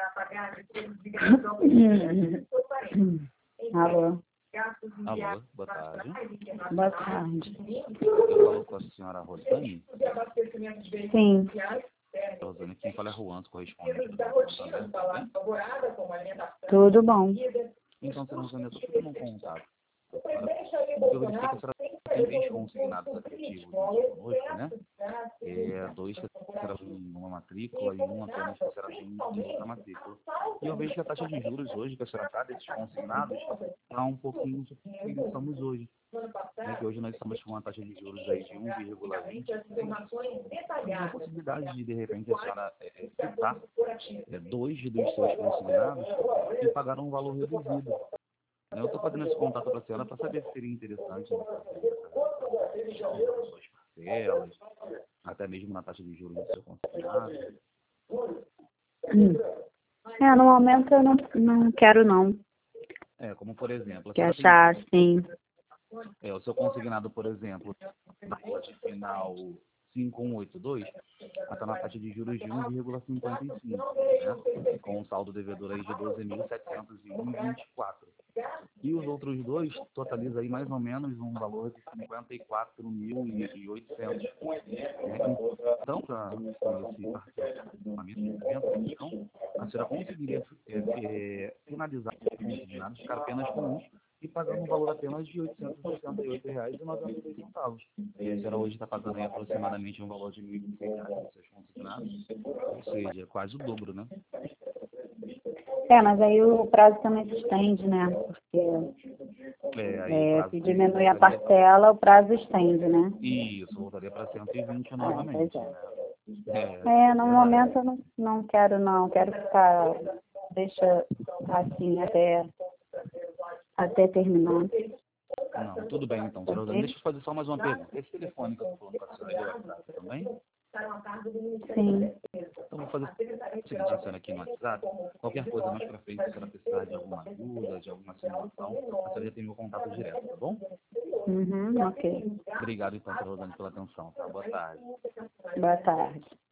Alô? Alô, boa tarde. Boa tarde. Eu falo com a senhora Rosane. Sim. Rosane, quem fala é Juan, correspondente do Banco Santander, tudo bem? Tudo bom. Então, senhora Rosane, eu estou pedindo um contato. Eu verifiquei que a senhora tem 3 consignados efetivos conosco, né? Dois que a senhora tem numa matrícula e um apenas que a senhora tem em outra matrícula. E eu vejo que a taxa de juros hoje que a senhora está desses consignados está um pouquinho do que estamos hoje. Que hoje nós estamos com uma taxa de juros aí de 1,20. Tem uma possibilidade de repente, a senhora quitar 2 dos seus consignados e pagar um valor reduzido. Eu estou fazendo esse contato para a senhora para saber se seria interessante suas parcelas, até mesmo na taxa de juros do seu consignado. No momento eu não quero não. Como por exemplo, a Quer senhora achar assim. o seu consignado, por exemplo, na lote final 5182, está na taxa de juros de 1,55, né? Com um saldo devedor aí de 12.701,24. E os outros dois totalizam aí mais ou menos um valor de 54.800. Então, com esse parcelamento, a senhora conseguiria finalizar os consignados, ficar apenas com um e pagando um valor apenas de R$ 868,92. E a senhora hoje está pagando aí aproximadamente um valor de R$ 1.100 nos seus consignados, ou seja, quase o dobro, né? Mas aí o prazo também se estende, né? Porque se diminuir a parcela, o prazo estende, né? Isso, voltaria para 120 novamente. No momento eu não quero não, quero ficar, deixa assim até terminar. Não, tudo bem então, senhora Rosane. Deixa eu fazer só mais uma pergunta. Esse telefone que eu estou falando com a senhora, ele é WhatsApp também? Sim. Então vou fazer o seguinte, a senhora aqui no WhatsApp. Qualquer coisa mais para frente, se a senhora precisar de alguma ajuda, de alguma simulação, a senhora já tem meu contato direto, tá bom? Ok. Obrigado então, senhora Rosane, pela atenção, tá? Boa tarde. Boa tarde.